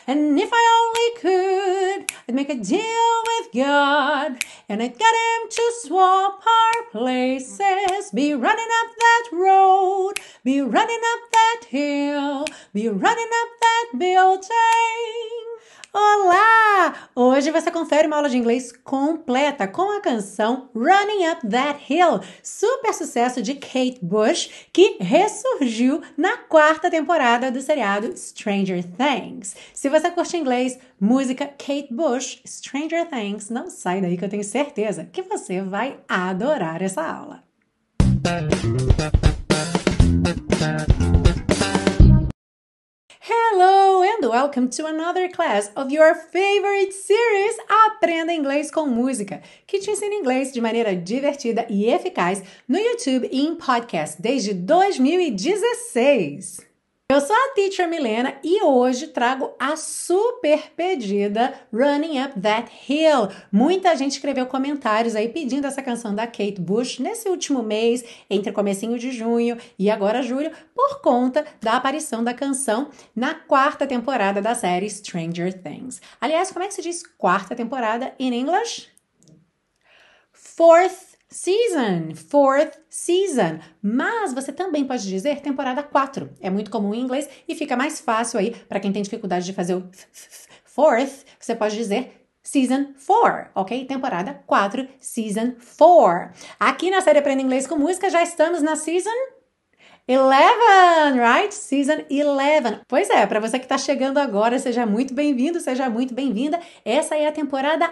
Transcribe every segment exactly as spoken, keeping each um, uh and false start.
And if I only could, I'd make a deal with God, and I'd get him to swap our places. Be running up that road, be running up that hill, be running up that building. Olá! Hoje você confere uma aula de inglês completa com a canção Running Up That Hill, super sucesso de Kate Bush, que ressurgiu na quarta temporada do seriado Stranger Things. Se você curte inglês, música Kate Bush, Stranger Things, não sai daí que eu tenho certeza que você vai adorar essa aula. Hello and welcome to another class of your favorite series Aprenda Inglês com Música, que te ensina inglês de maneira divertida e eficaz no YouTube e em podcast desde dois mil e dezesseis. Eu sou a Teacher Milena e hoje trago a super pedida Running Up That Hill. Muita gente escreveu comentários aí pedindo essa canção da Kate Bush nesse último mês, entre comecinho de junho e agora julho, por conta da aparição da canção na quarta temporada da série Stranger Things. Aliás, como é que se diz quarta temporada in English? Fourth Season, fourth season, mas você também pode dizer temporada quatro. É muito comum em inglês e fica mais fácil aí para quem tem dificuldade de fazer o fourth, você pode dizer season four, ok? Temporada quatro, season four. Aqui na série Aprenda Inglês com Música já estamos na season eleven, right? Season eleven. Pois é, para você que está chegando agora, seja muito bem-vindo, seja muito bem-vinda. Essa é a temporada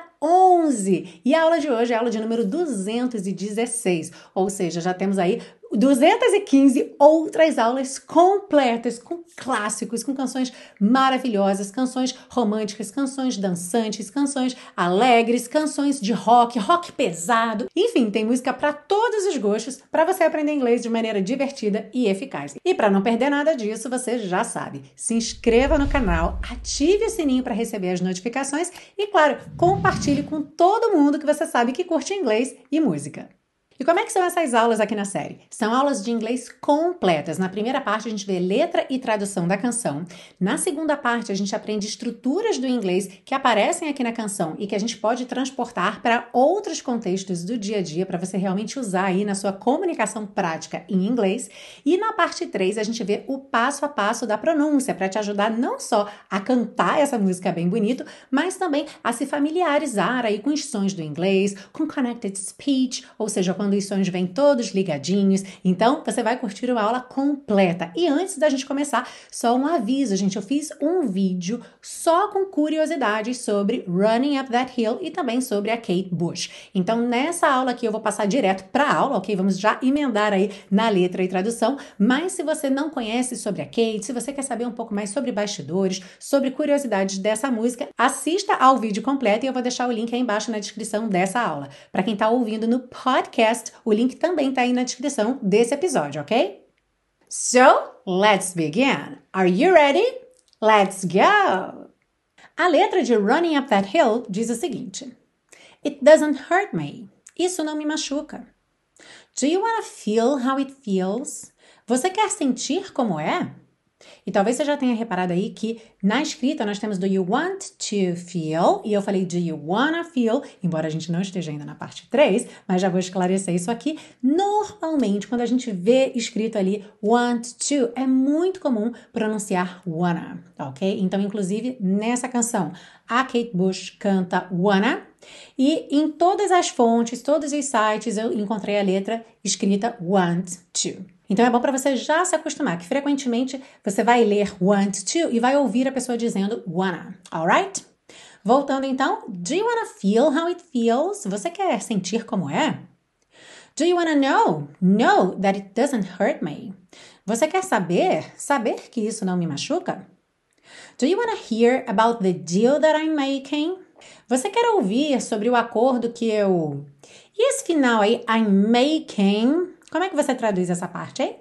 onze. E a aula de hoje é a aula de número duzentos e dezesseis. Ou seja, já temos aí duzentas e quinze outras aulas completas, com clássicos, com canções maravilhosas, canções românticas, canções dançantes, canções alegres, canções de rock, rock pesado. Enfim, tem música para todos os gostos, para você aprender inglês de maneira divertida e eficaz. E para não perder nada disso, você já sabe, se inscreva no canal, ative o sininho para receber as notificações e, claro, compartilhe com todo mundo que você sabe que curte inglês e música. E como é que são essas aulas aqui na série? São aulas de inglês completas. Na primeira parte, a gente vê letra e tradução da canção. Na segunda parte, a gente aprende estruturas do inglês que aparecem aqui na canção e que a gente pode transportar para outros contextos do dia a dia para você realmente usar aí na sua comunicação prática em inglês. E na parte três, a gente vê o passo a passo da pronúncia para te ajudar não só a cantar essa música bem bonito, mas também a se familiarizar aí com os sons do inglês, com connected speech, ou seja, quando os sons vêm todos ligadinhos. Então, você vai curtir uma aula completa. E antes da gente começar, só um aviso, gente. Eu fiz um vídeo só com curiosidades sobre Running Up That Hill e também sobre a Kate Bush. Então, nessa aula aqui, eu vou passar direto para a aula, ok? Vamos já emendar aí na letra e tradução. Mas se você não conhece sobre a Kate, se você quer saber um pouco mais sobre bastidores, sobre curiosidades dessa música, assista ao vídeo completo e eu vou deixar o link aí embaixo na descrição dessa aula. Para quem está ouvindo no podcast, o link também está aí na descrição desse episódio, ok? So, let's begin. Are you ready? Let's go! A letra de Running Up That Hill diz o seguinte: It doesn't hurt me. Isso não me machuca. Do you want to feel how it feels? Você quer sentir como é? E talvez você já tenha reparado aí que na escrita nós temos do you want to feel, e eu falei do you wanna feel, embora a gente não esteja ainda na parte três, mas já vou esclarecer isso aqui. Normalmente, quando a gente vê escrito ali want to, é muito comum pronunciar wanna, ok? Então, inclusive, nessa canção, a Kate Bush canta wanna, e em todas as fontes, todos os sites, eu encontrei a letra escrita want to. Então é bom para você já se acostumar, que frequentemente você vai ler want to e vai ouvir a pessoa dizendo wanna, alright? Voltando então, do you wanna feel how it feels? Você quer sentir como é? Do you wanna know? Know that it doesn't hurt me. Você quer saber? Saber que isso não me machuca? Do you wanna hear about the deal that I'm making? Você quer ouvir sobre o acordo que eu... E esse final aí, I'm making... Como é que você traduz essa parte, hein?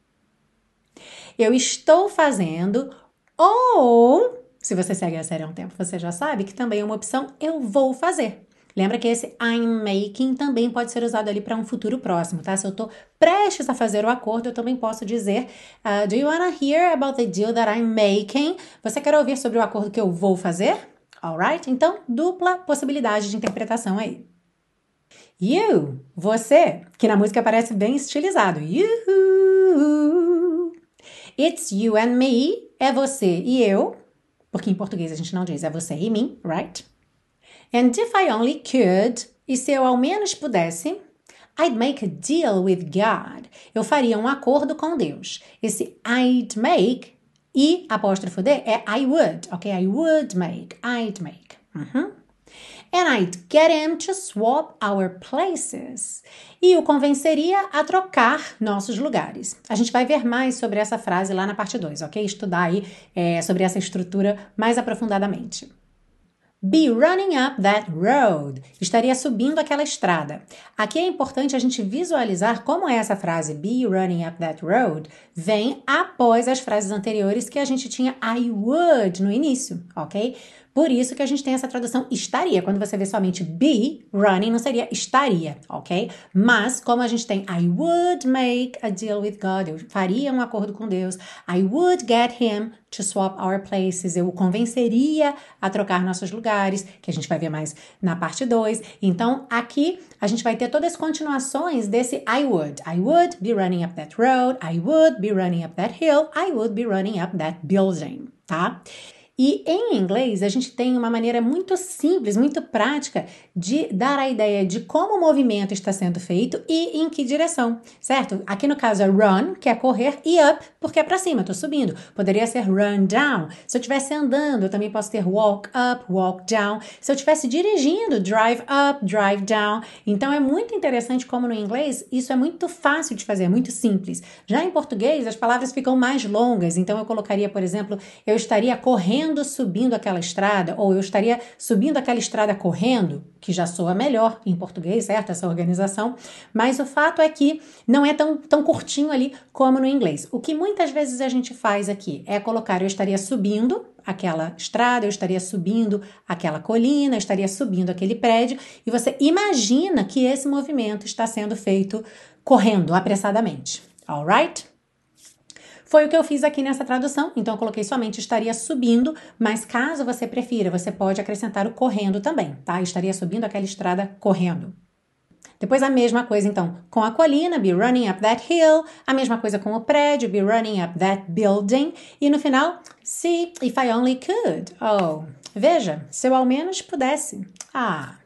Eu estou fazendo, ou, se você segue a série há um tempo, você já sabe que também é uma opção, eu vou fazer. Lembra que esse I'm making também pode ser usado ali para um futuro próximo, tá? Se eu tô prestes a fazer o acordo, eu também posso dizer uh, Do you wanna hear about the deal that I'm making? Você quer ouvir sobre o acordo que eu vou fazer? Alright? Então, dupla possibilidade de interpretação aí. You, você, que na música parece bem estilizado. You. It's you and me, é você e eu, porque em português a gente não diz é você e mim, right? And if I only could, e se eu ao menos pudesse, I'd make a deal with God. Eu faria um acordo com Deus. Esse I'd make, e apóstrofo D, é I would, ok? I would make, I'd make. Uhum. And I'd get him to swap our places. E o convenceria a trocar nossos lugares. A gente vai ver mais sobre essa frase lá na parte dois, ok? Estudar aí é, sobre essa estrutura mais aprofundadamente. Be running up that road. Estaria subindo aquela estrada. Aqui é importante a gente visualizar como essa frase be running up that road vem após as frases anteriores que a gente tinha I would no início, ok? Por isso que a gente tem essa tradução estaria. Quando você vê somente be running, não seria estaria, ok? Mas, como a gente tem I would make a deal with God, eu faria um acordo com Deus. I would get him to swap our places. Eu o convenceria a trocar nossos lugares, que a gente vai ver mais na parte dois. Então, aqui a gente vai ter todas as continuações desse I would. I would be running up that road. I would be running up that hill. I would be running up that building, tá? E em inglês, a gente tem uma maneira muito simples, muito prática de dar a ideia de como o movimento está sendo feito e em que direção, certo? Aqui no caso é run, que é correr, e up, porque é para cima, estou subindo. Poderia ser run down. Se eu estivesse andando, eu também posso ter walk up, walk down. Se eu estivesse dirigindo, drive up, drive down. Então é muito interessante como no inglês isso é muito fácil de fazer, é muito simples. Já em português, as palavras ficam mais longas, então eu colocaria, por exemplo, eu estaria correndo subindo aquela estrada, ou eu estaria subindo aquela estrada correndo, que já soa melhor em português, certo? Essa organização, mas o fato é que não é tão, tão curtinho ali como no inglês. O que muitas vezes a gente faz aqui é colocar eu estaria subindo aquela estrada, eu estaria subindo aquela colina, eu estaria subindo aquele prédio, e você imagina que esse movimento está sendo feito correndo apressadamente, alright? Foi o que eu fiz aqui nessa tradução, então eu coloquei somente estaria subindo, mas caso você prefira, você pode acrescentar o correndo também, tá? Estaria subindo aquela estrada correndo. Depois a mesma coisa, então, com a colina, be running up that hill, a mesma coisa com o prédio, be running up that building, e no final, see, if I only could. Oh, veja, se eu ao menos pudesse. Ah.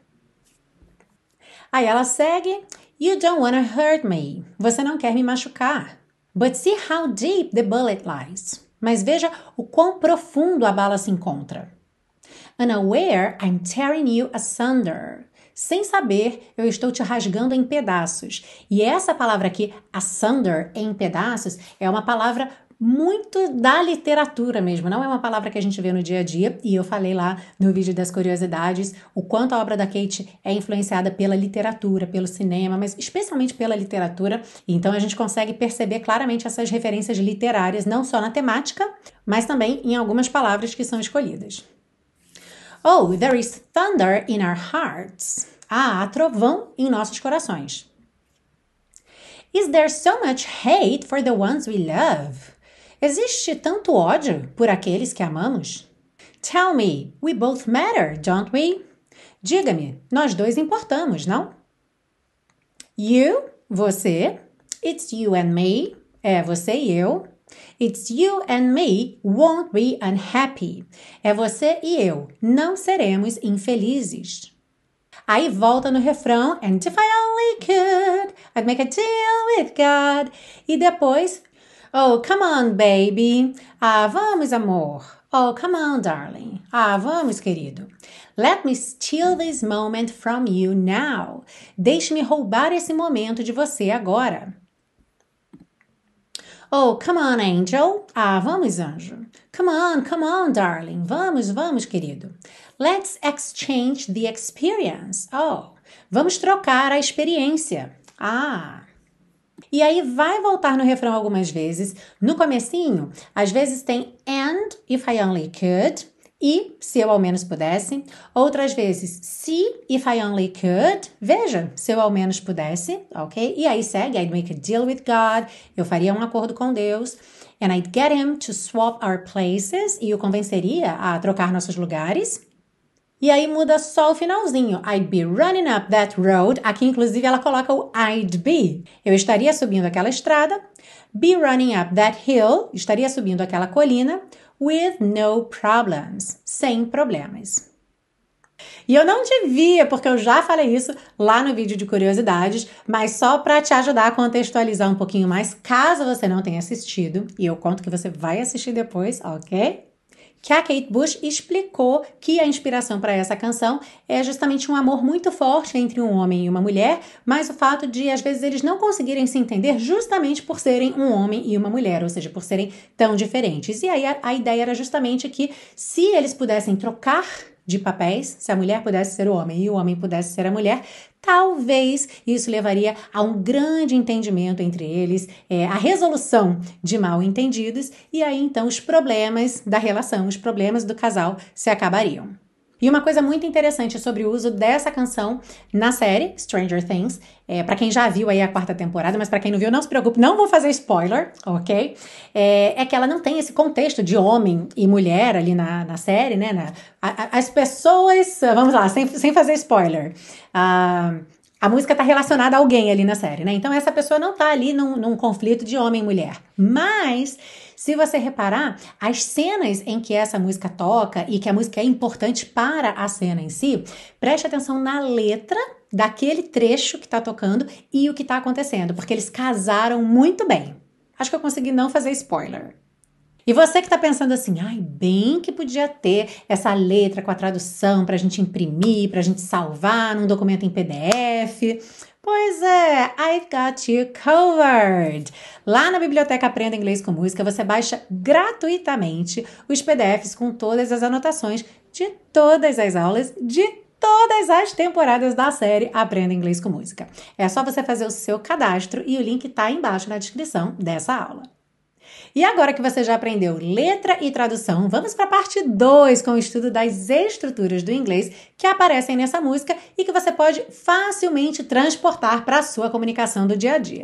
Aí ela segue, you don't wanna hurt me. Você não quer me machucar. But see how deep the bullet lies. Mas veja o quão profundo a bala se encontra. Unaware, I'm tearing you asunder. Sem saber, eu estou te rasgando em pedaços. E essa palavra aqui, asunder, em pedaços, é uma palavra muito da literatura mesmo, não é uma palavra que a gente vê no dia a dia, e eu falei lá no vídeo das curiosidades o quanto a obra da Kate é influenciada pela literatura, pelo cinema, mas especialmente pela literatura, então a gente consegue perceber claramente essas referências literárias, não só na temática, mas também em algumas palavras que são escolhidas. Oh, there is thunder in our hearts. Ah, há trovão em nossos corações. Is there so much hate for the ones we love? Existe tanto ódio por aqueles que amamos? Tell me, we both matter, don't we? Diga-me, nós dois importamos, não? You, você. It's you and me, é você e eu. It's you and me won't be unhappy. É você e eu, não seremos infelizes. Aí volta no refrão, and if I only could, I'd make a deal with God. E depois, oh, come on, baby. Ah, vamos, amor. Oh, come on, darling. Ah, vamos, querido. Let me steal this moment from you now. Deixe-me roubar esse momento de você agora. Oh, come on, angel. Ah, vamos, anjo. Come on, come on, darling. Vamos, vamos, querido. Let's exchange the experience. Oh, vamos trocar a experiência. Ah. E aí vai voltar no refrão algumas vezes. No comecinho, às vezes tem and if I only could. E se eu ao menos pudesse. Outras vezes, see if I only could. Veja, se eu ao menos pudesse, ok? E aí segue, I'd make a deal with God. Eu faria um acordo com Deus. And I'd get him to swap our places. E o convenceria a trocar nossos lugares. E aí muda só o finalzinho. I'd be running up that road. Aqui, inclusive, ela coloca o I'd be. Eu estaria subindo aquela estrada. Be running up that hill. Estaria subindo aquela colina. With no problems. Sem problemas. E eu não devia, porque eu já falei isso lá no vídeo de curiosidades, mas só para te ajudar a contextualizar um pouquinho mais, caso você não tenha assistido, e eu conto que você vai assistir depois, ok? Que a Kate Bush explicou que a inspiração para essa canção é justamente um amor muito forte entre um homem e uma mulher, mas o fato de, às vezes, eles não conseguirem se entender justamente por serem um homem e uma mulher, ou seja, por serem tão diferentes. E aí a, a ideia era justamente que, se eles pudessem trocar de papéis, se a mulher pudesse ser o homem e o homem pudesse ser a mulher, talvez isso levaria a um grande entendimento entre eles, é, a resolução de mal-entendidos, e aí então os problemas da relação, os problemas do casal se acabariam. E uma coisa muito interessante sobre o uso dessa canção na série Stranger Things, é, para quem já viu aí a quarta temporada, mas para quem não viu, não se preocupe, não vou fazer spoiler, ok? É, é que ela não tem esse contexto de homem e mulher ali na, na série, né? Na, a, a, as pessoas, vamos lá, sem, sem fazer spoiler, a, a música está relacionada a alguém ali na série, né? Então essa pessoa não está ali num, num conflito de homem e mulher, mas... Se você reparar, as cenas em que essa música toca e que a música é importante para a cena em si, preste atenção na letra daquele trecho que está tocando e o que está acontecendo, porque eles casaram muito bem. Acho que eu consegui não fazer spoiler. E você que está pensando assim, ai, bem que podia ter essa letra com a tradução para a gente imprimir, para a gente salvar num documento em P D F... Pois é, I've got you covered. Lá na biblioteca Aprenda Inglês com Música, você baixa gratuitamente os P D Fs com todas as anotações de todas as aulas de todas as temporadas da série Aprenda Inglês com Música. É só você fazer o seu cadastro e o link está embaixo na descrição dessa aula. E agora que você já aprendeu letra e tradução, vamos para a parte dois com o estudo das estruturas do inglês que aparecem nessa música e que você pode facilmente transportar para a sua comunicação do dia a dia.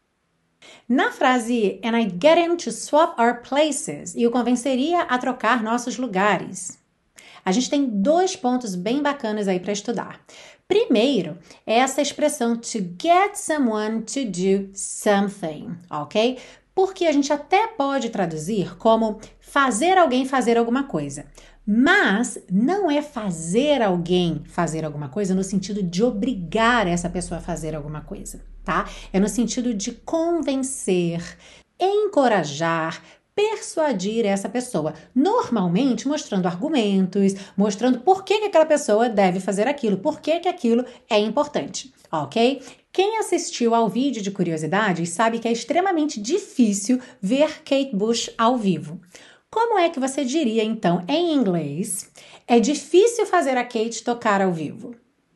Na frase And I'd get him to swap our places, e o convenceria a trocar nossos lugares, a gente tem dois pontos bem bacanas aí para estudar. Primeiro, é essa expressão to get someone to do something, ok? Porque a gente até pode traduzir como fazer alguém fazer alguma coisa, mas não é fazer alguém fazer alguma coisa no sentido de obrigar essa pessoa a fazer alguma coisa, tá? É no sentido de convencer, encorajar, persuadir essa pessoa, normalmente mostrando argumentos, mostrando por que, que aquela pessoa deve fazer aquilo, por que, que aquilo é importante, ok? Quem assistiu ao vídeo de curiosidades sabe que é extremamente difícil ver Kate Bush ao vivo. Como é que você diria, então, em inglês, é difícil fazer a Kate tocar ao vivo?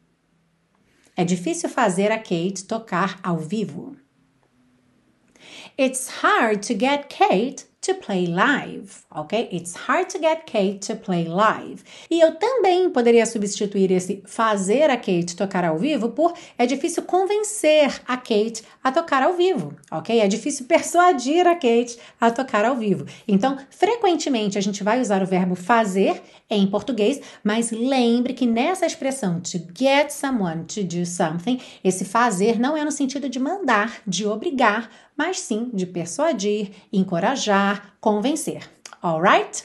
É difícil fazer a Kate tocar ao vivo. It's hard to get Kate to play live, ok? It's hard to get Kate to play live. E eu também poderia substituir esse fazer a Kate tocar ao vivo por é difícil convencer a Kate a tocar ao vivo, ok? É difícil persuadir a Kate a tocar ao vivo. Então, frequentemente a gente vai usar o verbo fazer em português, mas lembre que nessa expressão to get someone to do something, esse fazer não é no sentido de mandar, de obrigar, mas sim de persuadir, encorajar, convencer. Alright?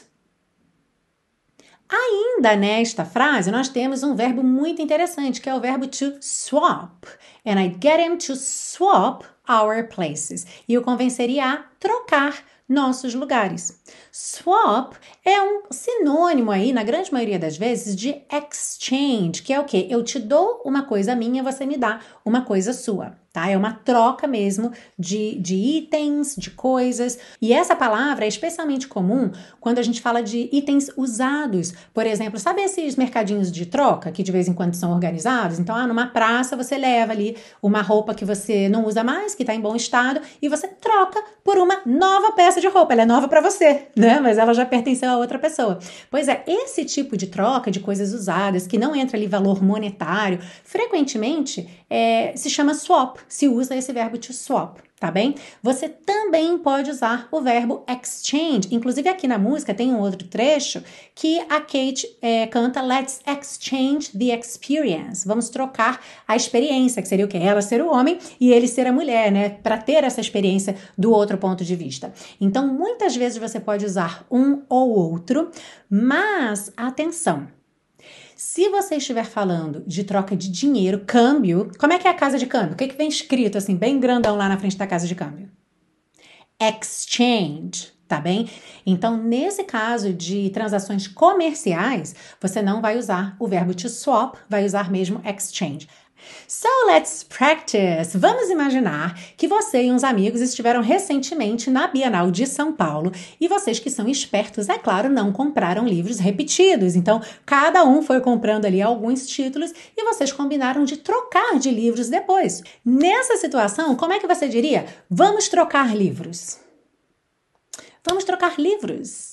Ainda nesta frase, nós temos um verbo muito interessante, que é o verbo to swap. And I'd get him to swap our places. E o convenceria a trocar nossos lugares. Swap é um sinônimo aí, na grande maioria das vezes, de exchange, que é o quê? Eu te dou uma coisa minha, você me dá uma coisa sua, Tá? É uma troca mesmo de, de itens, de coisas. E essa palavra é especialmente comum quando a gente fala de itens usados. Por exemplo, sabe esses mercadinhos de troca que de vez em quando são organizados? Então, ah, numa praça você leva ali uma roupa que você não usa mais, que está em bom estado, e você troca por uma nova peça de roupa. Ela é nova para você, né? Mas ela já pertenceu a outra pessoa. Pois é, esse tipo de troca de coisas usadas, que não entra ali valor monetário, frequentemente é, se chama swap. Se usa esse verbo to swap, tá bem? Você também pode usar o verbo exchange. Inclusive aqui na música tem um outro trecho que a Kate é, canta Let's exchange the experience. Vamos trocar a experiência, que seria o quê? Ela ser o homem e ele ser a mulher, né? Para ter essa experiência do outro ponto de vista. Então, muitas vezes você pode usar um ou outro, mas atenção! Se você estiver falando de troca de dinheiro, câmbio, como é que é a casa de câmbio? O que, que vem escrito assim, bem grandão lá na frente da casa de câmbio? Exchange, tá bem? Então, nesse caso de transações comerciais, você não vai usar o verbo to swap, vai usar mesmo exchange. So let's practice. Vamos imaginar que você e uns amigos estiveram recentemente na Bienal de São Paulo e vocês que são espertos, é claro, não compraram livros repetidos. Então, cada um foi comprando ali alguns títulos e vocês combinaram de trocar de livros depois. Nessa situação, como é que você diria? Vamos trocar livros. Vamos trocar livros.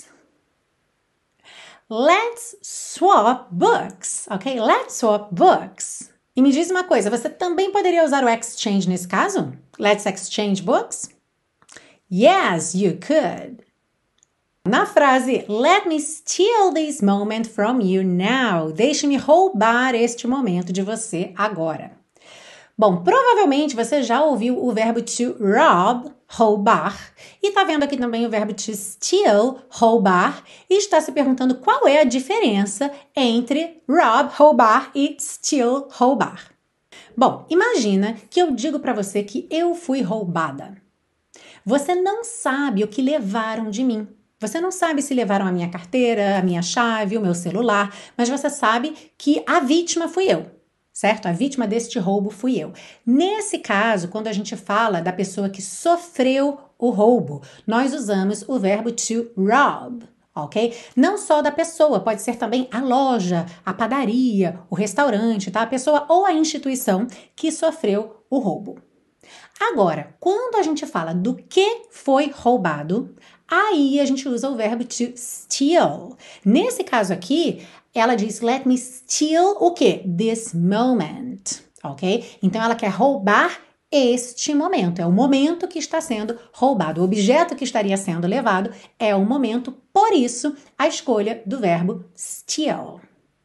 Let's swap books, ok? Let's swap books. E me diz uma coisa, você também poderia usar o exchange nesse caso? Let's exchange books? Yes, you could. Na frase, let me steal this moment from you now. Deixe-me roubar este momento de você agora. Bom, provavelmente você já ouviu o verbo to rob, roubar, e tá vendo aqui também o verbo to steal, roubar, e está se perguntando qual é a diferença entre rob, roubar, e steal, roubar. Bom, imagina que eu digo para você que eu fui roubada. Você não sabe o que levaram de mim. Você não sabe se levaram a minha carteira, a minha chave, o meu celular, mas você sabe que a vítima fui eu. Certo? A vítima deste roubo fui eu. Nesse caso, quando a gente fala da pessoa que sofreu o roubo, nós usamos o verbo to rob, ok? Não só da pessoa, pode ser também a loja, a padaria, o restaurante, tá? A pessoa ou a instituição que sofreu o roubo. Agora, quando a gente fala do que foi roubado, aí a gente usa o verbo to steal. Nesse caso aqui, ela diz, let me steal o quê? This moment, ok? Então, ela quer roubar este momento. É o momento que está sendo roubado. O objeto que estaria sendo levado é o momento. Por isso, a escolha do verbo steal.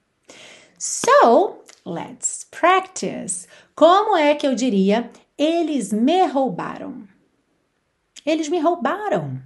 So, let's practice. Como é que eu diria, eles me roubaram? Eles me roubaram.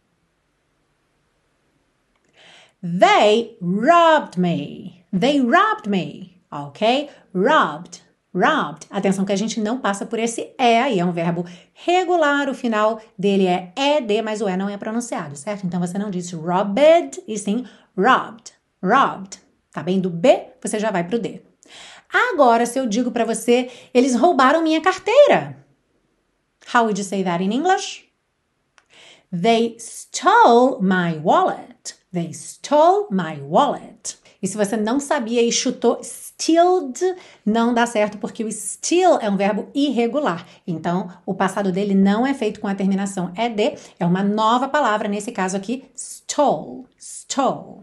They robbed me. They robbed me. Ok? Robbed. Robbed. Atenção que a gente não passa por esse E aí. É um verbo regular. O final dele é ed, mas o E não é pronunciado, certo? Então você não diz robbed, e sim robbed. Robbed. Tá bem? Do B, você já vai pro D. Agora, se eu digo para você, eles roubaram minha carteira. How would you say that in English? They stole my wallet. They stole my wallet. E se você não sabia e chutou stealed, não dá certo, porque o steal é um verbo irregular. Então, o passado dele não é feito com a terminação ed, é uma nova palavra, nesse caso aqui, stole. Stole.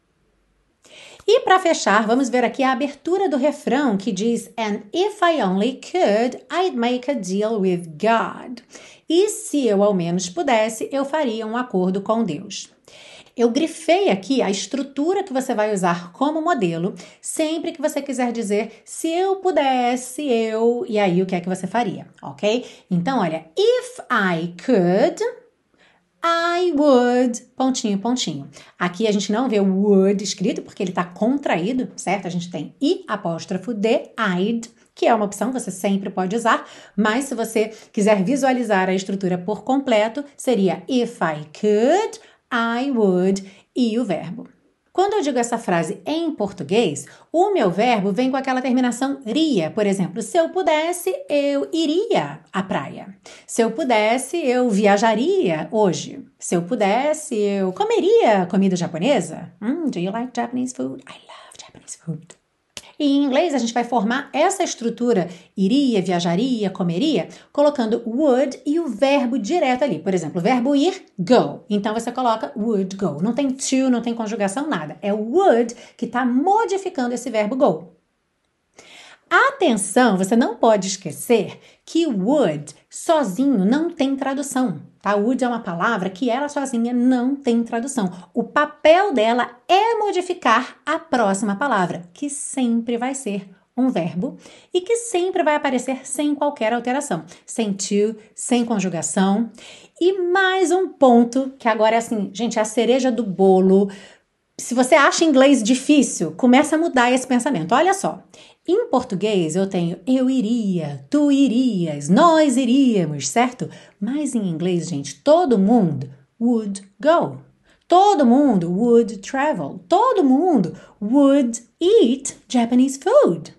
E para fechar, vamos ver aqui a abertura do refrão que diz And if I only could, I'd make a deal with God. E se eu ao menos pudesse, eu faria um acordo com Deus. Eu grifei aqui a estrutura que você vai usar como modelo sempre que você quiser dizer se eu pudesse, eu, e aí o que é que você faria, ok? Então, olha, if I could, I would, pontinho, pontinho. Aqui a gente não vê o would escrito porque ele está contraído, certo? A gente tem I apóstrofo D, I'd, que é uma opção que você sempre pode usar, mas se você quiser visualizar a estrutura por completo, seria if I could, I would e o verbo. Quando eu digo essa frase em português, o meu verbo vem com aquela terminação ria. Por exemplo, se eu pudesse, eu iria à praia. Se eu pudesse, eu viajaria hoje. Se eu pudesse, eu comeria comida japonesa. Mm, do you like Japanese food? I love Japanese food. E em inglês, a gente vai formar essa estrutura iria, viajaria, comeria, colocando would e o verbo direto ali. Por exemplo, o verbo ir, go. Então, você coloca would go. Não tem to, não tem conjugação, nada. É o would que está modificando esse verbo go. Atenção, você não pode esquecer que would sozinho não tem tradução, tá? Would é uma palavra que ela sozinha não tem tradução. O papel dela é modificar a próxima palavra, que sempre vai ser um verbo e que sempre vai aparecer sem qualquer alteração, sem to, sem conjugação. E mais um ponto, que agora é assim, gente, é a cereja do bolo. Se você acha inglês difícil, começa a mudar esse pensamento. Olha só, em português eu tenho eu iria, tu irias, nós iríamos, certo? Mas em inglês, gente, todo mundo would go. Todo mundo would travel. Todo mundo would eat Japanese food.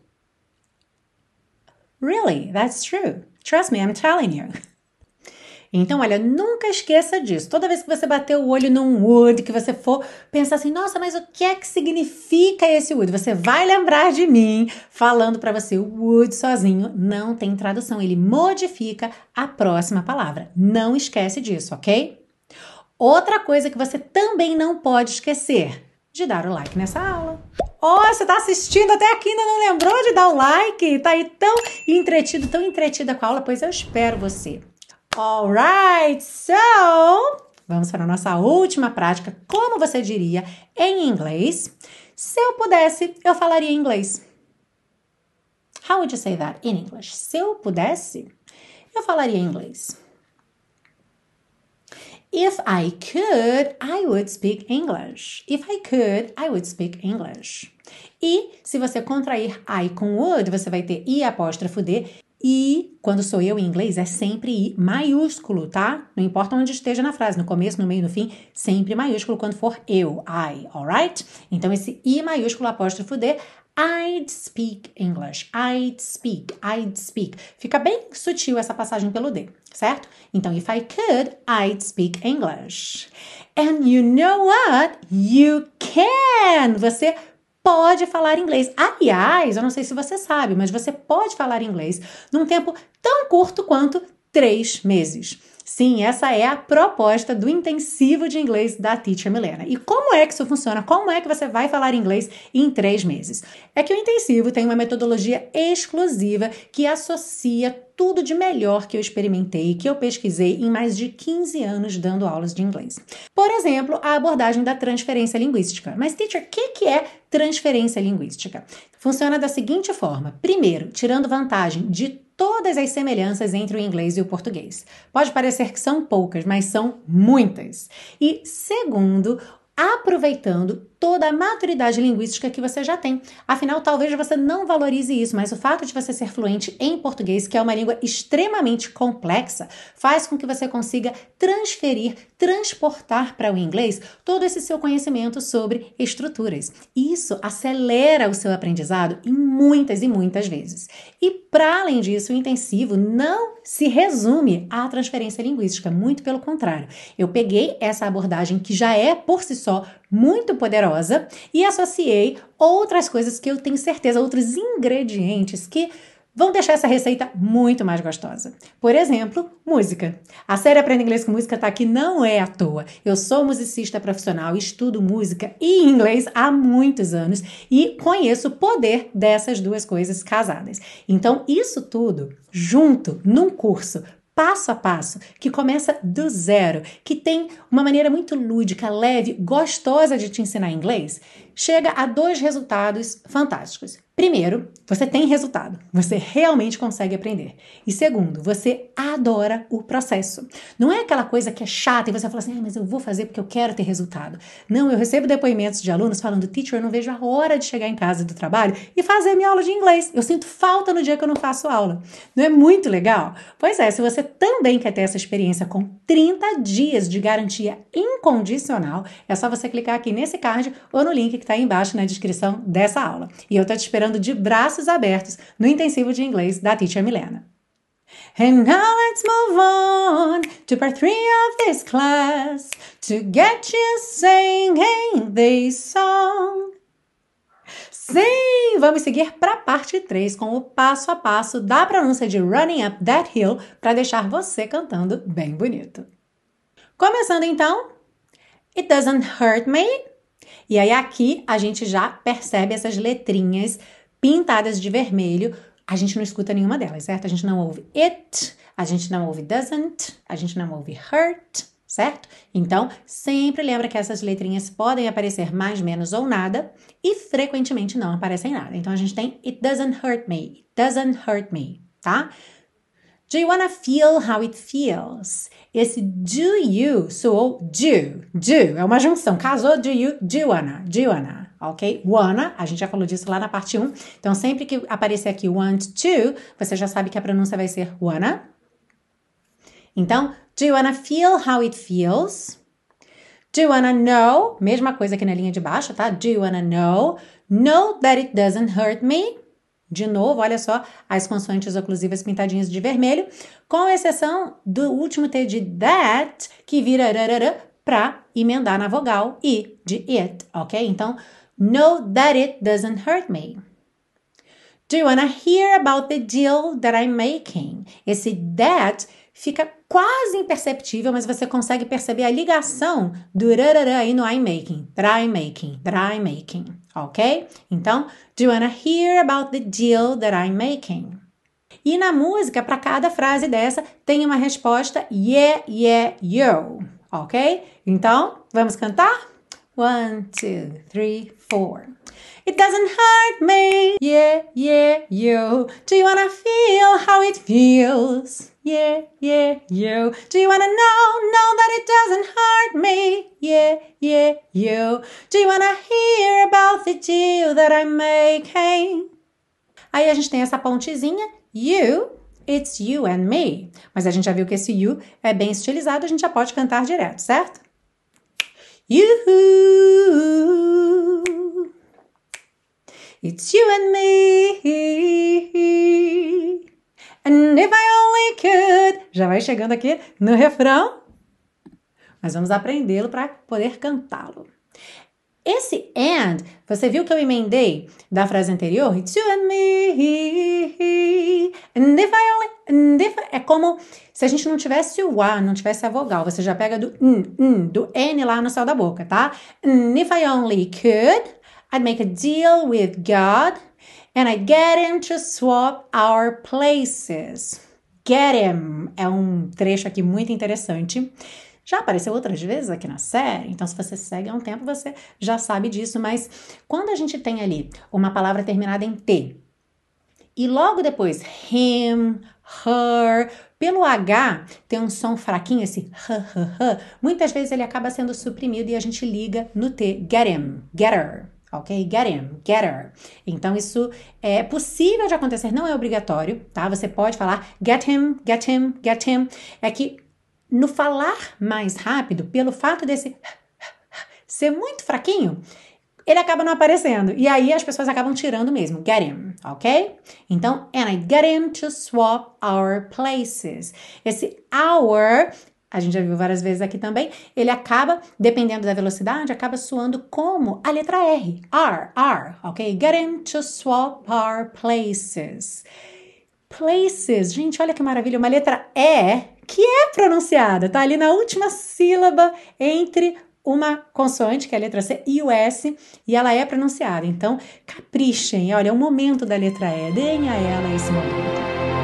Really, that's true. Trust me, I'm telling you. Então, olha, nunca esqueça disso. Toda vez que você bater o olho num would, que você for pensar assim, nossa, mas o que é que significa esse would? Você vai lembrar de mim falando para você, o would sozinho não tem tradução, ele modifica a próxima palavra. Não esquece disso, ok? Outra coisa que você também não pode esquecer, de dar o like nessa aula. Oh, você está assistindo até aqui e ainda não lembrou de dar o like? Tá aí tão entretido, tão entretida com a aula? Pois eu espero você. Alright, so vamos para a nossa última prática. Como você diria em inglês? Se eu pudesse, eu falaria inglês. How would you say that in English? Se eu pudesse, eu falaria inglês. If I could, I would speak English. If I could, I would speak English. E se você contrair I com would, você vai ter I apóstrofo D. E, quando sou eu em inglês, é sempre I maiúsculo, tá? Não importa onde esteja na frase, no começo, no meio, no fim, sempre maiúsculo quando for eu, I, alright? Então, esse I maiúsculo, apóstrofo D, I'd speak English, I'd speak, I'd speak. Fica bem sutil essa passagem pelo D, certo? Então, if I could, I'd speak English. And you know what? You can! Você pode falar inglês. Aliás, eu não sei se você sabe, mas você pode falar inglês num tempo tão curto quanto três meses. Sim, essa é a proposta do intensivo de inglês da Teacher Milena. E como é que isso funciona? Como é que você vai falar inglês em três meses? É que o intensivo tem uma metodologia exclusiva que associa tudo de melhor que eu experimentei, que eu pesquisei em mais de quinze anos dando aulas de inglês. Por exemplo, a abordagem da transferência linguística. Mas, teacher, o que, que é transferência linguística? Funciona da seguinte forma. Primeiro, tirando vantagem de todas as semelhanças entre o inglês e o português. Pode parecer que são poucas, mas são muitas. E segundo, aproveitando toda a maturidade linguística que você já tem. Afinal, talvez você não valorize isso, mas o fato de você ser fluente em português, que é uma língua extremamente complexa, faz com que você consiga transferir, transportar para o inglês todo esse seu conhecimento sobre estruturas. Isso acelera o seu aprendizado em muitas e muitas vezes. E, para além disso, o intensivo não se resume à transferência linguística, muito pelo contrário. Eu peguei essa abordagem que já é, por si só, muito poderosa e associei outras coisas que eu tenho certeza, outros ingredientes que vão deixar essa receita muito mais gostosa. Por exemplo, música. A série Aprenda Inglês com Música tá aqui não é à toa. Eu sou musicista profissional, estudo música e inglês há muitos anos e conheço o poder dessas duas coisas casadas. Então, isso tudo junto num curso passo a passo, que começa do zero, que tem uma maneira muito lúdica, leve, gostosa de te ensinar inglês, chega a dois resultados fantásticos. Primeiro, você tem resultado, você realmente consegue aprender. E segundo, você adora o processo. Não é aquela coisa que é chata e você fala assim, ah, mas eu vou fazer porque eu quero ter resultado. Não, eu recebo depoimentos de alunos falando, teacher, eu não vejo a hora de chegar em casa do trabalho e fazer minha aula de inglês. Eu sinto falta no dia que eu não faço aula. Não é muito legal? Pois é, se você também quer ter essa experiência com trinta dias de garantia incondicional, é só você clicar aqui nesse card ou no link que está aí embaixo na descrição dessa aula. E eu tô te esperando de braços abertos no intensivo de inglês da Teacher Milena. And now let's move on to part three of this class to get you singing this song. Sim, vamos seguir para a parte três com o passo a passo da pronúncia de Running Up That Hill para deixar você cantando bem bonito. Começando então, It doesn't hurt me. E aí aqui a gente já percebe essas letrinhas pintadas de vermelho. A gente não escuta nenhuma delas, certo? A gente não ouve it, a gente não ouve doesn't, a gente não ouve hurt, certo? Então, sempre lembra que essas letrinhas podem aparecer mais, menos ou nada e frequentemente não aparecem nada. Então, a gente tem it doesn't hurt me, it doesn't hurt me, tá? Do you wanna feel how it feels? Esse do you soou do, do, é uma junção. Casou do you, do wanna, do wanna, ok? Wanna, a gente já falou disso lá na parte um. Então, sempre que aparecer aqui want to, você já sabe que a pronúncia vai ser wanna. Então, do you wanna feel how it feels? Do you wanna know? Mesma coisa aqui na linha de baixo, tá? Do you wanna know? Know that it doesn't hurt me? De novo, olha só as consoantes oclusivas pintadinhas de vermelho, com exceção do último T de that, que vira para emendar na vogal I de it, ok? Então, know that it doesn't hurt me. Do you wanna hear about the deal that I'm making? Esse that fica quase imperceptível, mas você consegue perceber a ligação do rarará aí no I'm making, that I'm making, that I'm making, ok? Então, do you wanna hear about the deal that I'm making? E na música, para cada frase dessa, tem uma resposta yeah, yeah, yo, ok? Então, vamos cantar? One, two, three, four. It doesn't hurt me, yeah, yeah, yo. Do you wanna feel how it feels? Yeah, yeah, yo. Do you wanna know, know that it doesn't hurt me? Yeah, yeah, yo. Do you wanna hear about the deal that I'm making? Aí a gente tem essa pontezinha, you, it's you and me. Mas a gente já viu que esse you é bem estilizado, a gente já pode cantar direto, certo? You, it's you and me. And if I only could. Já vai chegando aqui no refrão. Mas vamos aprendê-lo para poder cantá-lo. Esse and, você viu que eu emendei da frase anterior? It's you and me. And if I only... And if, é como se a gente não tivesse o A, não tivesse a vogal. Você já pega do n, n, do N lá no céu da boca, tá? And if I only could, I'd make a deal with God and I'd get him to swap our places. Get him é um trecho aqui muito interessante. Já apareceu outras vezes aqui na série, então se você segue há um tempo, você já sabe disso, mas quando a gente tem ali uma palavra terminada em T, e logo depois him, her, pelo H tem um som fraquinho, esse h, h, h, muitas vezes ele acaba sendo suprimido e a gente liga no T, get him, get her. Ok? Get him, get her. Então, isso é possível de acontecer, não é obrigatório, tá? Você pode falar get him, get him, get him. É que no falar mais rápido, pelo fato desse ser muito fraquinho, ele acaba não aparecendo. E aí as pessoas acabam tirando mesmo. Get him, ok? Então, and I get him to swap our places. Esse our, a gente já viu várias vezes aqui também, ele acaba, dependendo da velocidade, acaba soando como a letra R. R, R, ok? Get him to swap our places. Places, gente, olha que maravilha, uma letra E que é pronunciada, tá ali na última sílaba entre uma consoante, que é a letra C, e o S, e ela é pronunciada. Então, caprichem, olha, é o momento da letra E, deem a ela esse momento.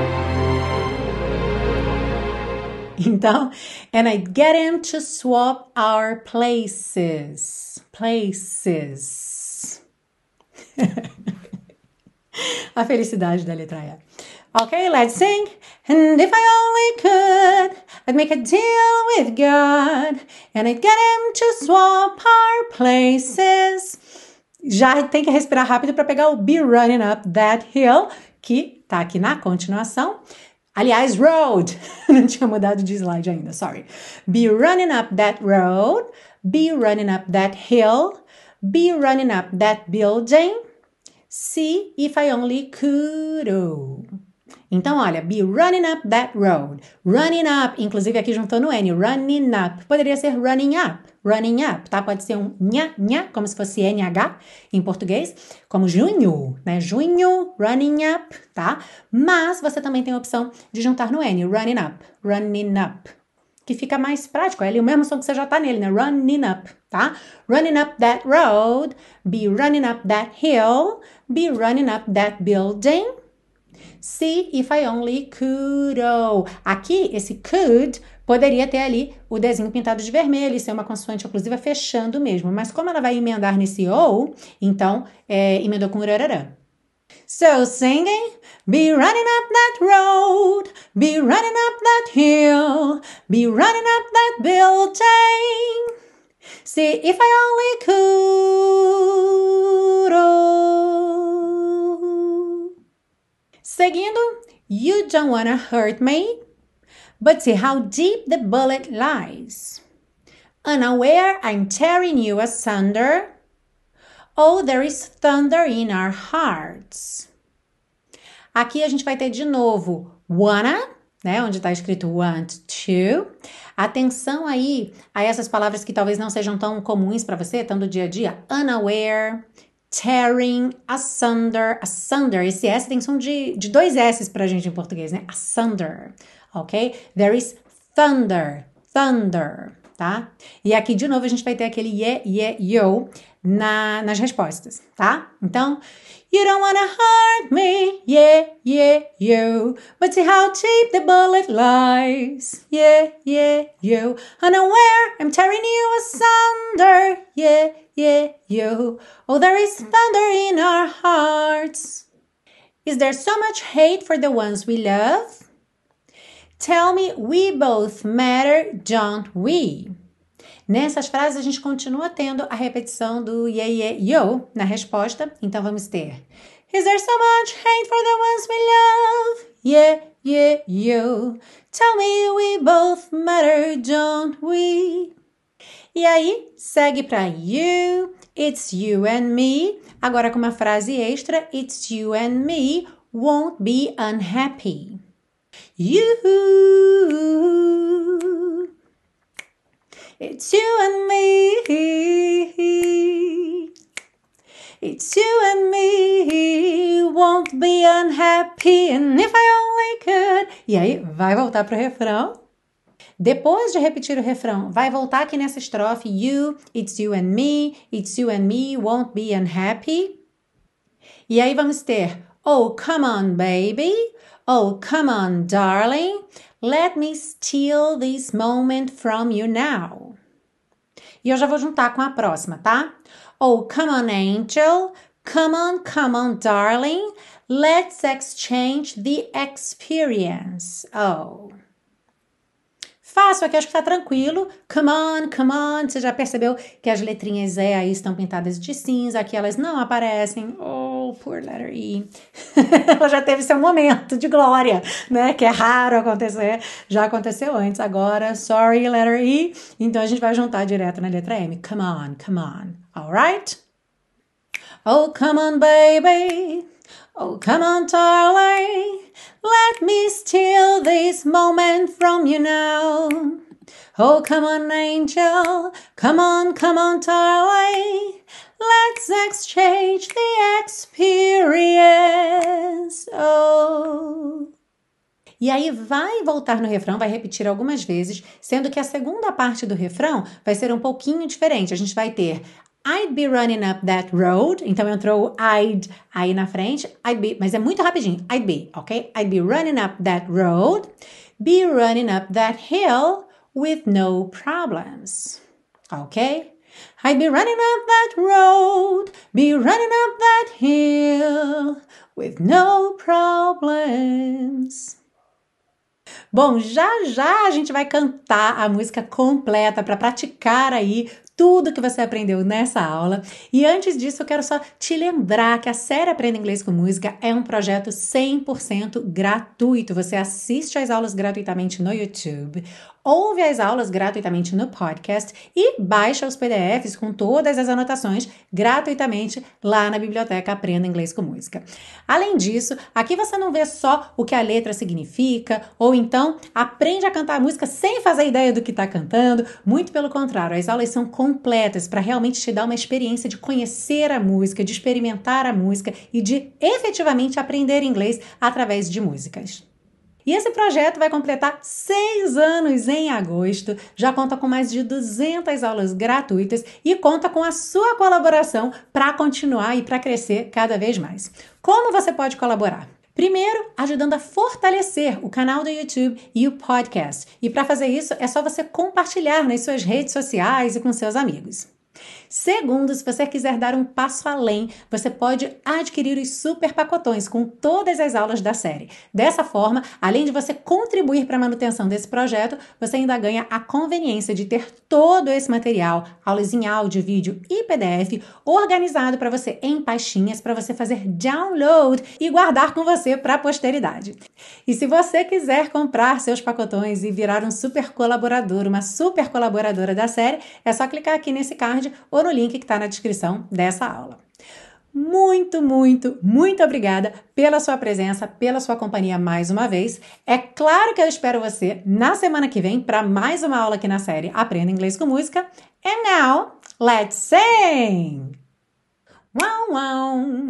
Então, and I'd get him to swap our places. Places. A felicidade da letra E. Ok, let's sing. And if I only could, I'd make a deal with God, and I'd get him to swap our places. Já tem que respirar rápido para pegar o Be Running Up That Hill, que tá aqui na continuação. Aliás, road. Não tinha mudado de slide ainda, sorry. Be running up that road. Be running up that hill. Be running up that building. See if I only could. Oh. Então, olha, be running up that road. Running up, inclusive aqui juntou no N, running up. Poderia ser running up, running up, tá? Pode ser um nha, nha, como se fosse N H em português, como junho, né? Junho, running up, tá? Mas você também tem a opção de juntar no N, running up, running up, que fica mais prático. É ali o mesmo som que você já tá nele, né? Running up, tá? Running up that road, be running up that hill, be running up that building. See if I only could. Oh. Aqui, esse could poderia ter ali o desenho pintado de vermelho e ser uma consoante oclusiva fechando mesmo. Mas como ela vai emendar nesse ou, então é, emendou com rararã. So singing, be running up that road, be running up that hill, be running up that building. See if I only could. Oh. Seguindo, you don't wanna hurt me, but see how deep the bullet lies. Unaware I'm tearing you asunder. Oh, there is thunder in our hearts. Aqui a gente vai ter de novo wanna, né, onde está escrito want to. Atenção aí a essas palavras que talvez não sejam tão comuns para você, tão do dia a dia. Unaware, tearing, asunder, asunder. Esse S tem som de, de dois S's pra gente em português, né? Asunder, ok? There is thunder, thunder, tá? E aqui, de novo, a gente vai ter aquele ye, ye, yo na, nas respostas, tá? Então, you don't wanna hurt me, yeah, yeah, yo. But see how deep the bullet lies, yeah, yeah, yo. Unaware, I'm tearing you asunder, yeah, yeah, yo. Oh, there is thunder in our hearts. Is there so much hate for the ones we love? Tell me, we both matter, don't we? Nessas frases a gente continua tendo a repetição do yeah, yeah, yo na resposta. Então vamos ter: Is there so much hate for the ones we love? Yeah, yeah, yo. Tell me, we both matter, don't we? E aí, segue para you, it's you and me. Agora com uma frase extra, it's you and me, won't be unhappy. You, it's you and me. It's you and me, won't be unhappy, and if I only could. E aí, vai voltar pro refrão. Depois de repetir o refrão, vai voltar aqui nessa estrofe. You, it's you and me, it's you and me, won't be unhappy. E aí vamos ter, oh, come on, baby. Oh, come on, darling. Let me steal this moment from you now. E eu já vou juntar com a próxima, tá? Oh, come on, angel. Come on, come on, darling. Let's exchange the experience. Oh. Fácil, aqui acho que tá tranquilo. Come on, come on. Você já percebeu que as letrinhas E aí estão pintadas de cinza, aqui elas não aparecem. Oh, poor letter E. Ela já teve seu momento de glória, né? Que é raro acontecer. Já aconteceu antes. Agora, sorry, letter E. Então a gente vai juntar direto na letra M. Come on, come on. Alright? Oh, come on, baby. Oh, come on, darling. Let me steal this moment from you now. Oh, come on, angel. Come on, come on, darling. Let's exchange the experience. Oh. E aí vai voltar no refrão, vai repetir algumas vezes, sendo que a segunda parte do refrão vai ser um pouquinho diferente. A gente vai ter I'd be running up that road. Então entrou I'd aí na frente. I'd be, mas é muito rapidinho. I'd be, ok? I'd be running up that road. Be running up that hill with no problems. Ok? I'd be running up that road. Be running up that hill with no problems. Bom, já já a gente vai cantar a música completa para praticar aí tudo que você aprendeu nessa aula. E antes disso, eu quero só te lembrar que a série Aprenda Inglês com Música é um projeto cem por cento gratuito. Você assiste às aulas gratuitamente no YouTube, ouve as aulas gratuitamente no podcast e baixa os P D Fs com todas as anotações gratuitamente lá na biblioteca Aprenda Inglês com Música. Além disso, aqui você não vê só o que a letra significa, ou então aprende a cantar a música sem fazer ideia do que está cantando. Muito pelo contrário, as aulas são completas para realmente te dar uma experiência de conhecer a música, de experimentar a música e de efetivamente aprender inglês através de músicas. E esse projeto vai completar seis anos em agosto, já conta com mais de duzentas aulas gratuitas e conta com a sua colaboração para continuar e para crescer cada vez mais. Como você pode colaborar? Primeiro, ajudando a fortalecer o canal do YouTube e o podcast. E para fazer isso, é só você compartilhar nas suas redes sociais e com seus amigos. Segundo, se você quiser dar um passo além, você pode adquirir os super pacotões com todas as aulas da série. Dessa forma, além de você contribuir para a manutenção desse projeto, você ainda ganha a conveniência de ter todo esse material, aulas em áudio, vídeo e P D F, organizado para você em pastinhas, para você fazer download e guardar com você para a posteridade. E se você quiser comprar seus pacotões e virar um super colaborador, uma super colaboradora da série, é só clicar aqui nesse card ou no link que está na descrição dessa aula. Muito, muito, muito obrigada pela sua presença, pela sua companhia mais uma vez. É claro que eu espero você na semana que vem para mais uma aula aqui na série Aprenda Inglês com Música. And now, let's sing! Wow, wow,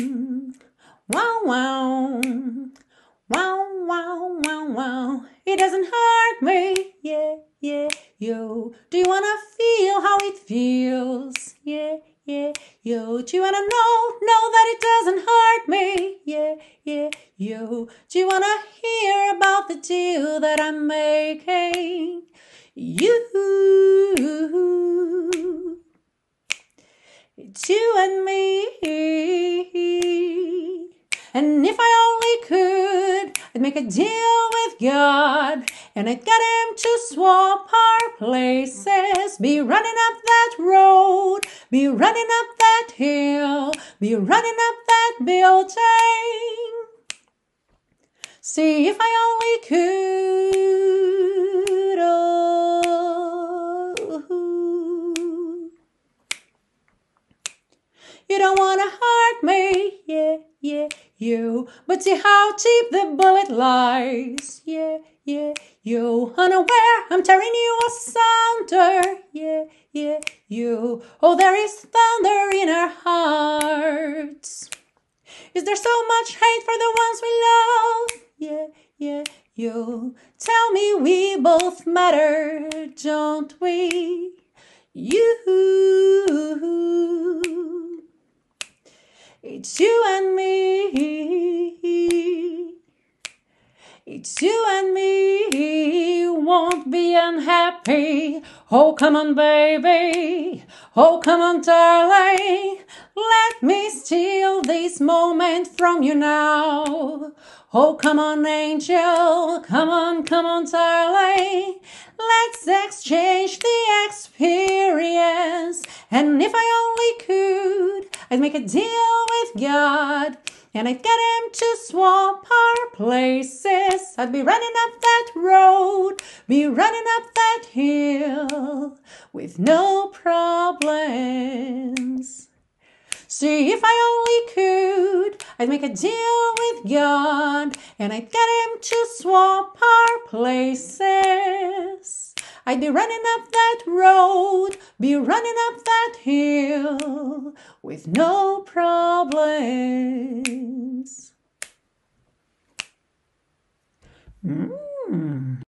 wow, wow, wow, wow, wow, wow. It doesn't hurt me, yeah, yeah, yo. Do you wanna feel how it feels? Yeah, yeah, yo. Do you wanna know, know that it doesn't hurt me? Yeah, yeah, yo. Do you wanna hear about the deal that I'm making? You, it's you and me. And if I only could, I'd make a deal with God, and I'd get him to swap our places. Be running up that road, be running up that hill, be running up that building. See if I only could. Oh, you don't want to hurt me, yeah, yeah, you. But see how cheap the bullet lies, yeah, yeah, you. Unaware, I'm tearing you asunder, yeah, yeah, you. Oh, there is thunder in our hearts. Is there so much hate for the ones we love? Yeah, yeah, you. Tell me we both matter, don't we? You. It's you and me. It's you and me. Won't be unhappy. Oh, come on, baby. Oh, come on, darling. Let me steal this moment from you now. Oh, come on, angel. Come on, come on, darling. Let's exchange the experience. And if I only could, I'd make a deal with God, and I'd get him to swap our places. I'd be running up that road, be running up that hill with no problems. See if I only could, I'd make a deal with God, and I'd get him to swap our places. I'd be running up that road, be running up that hill with no problems. Mm.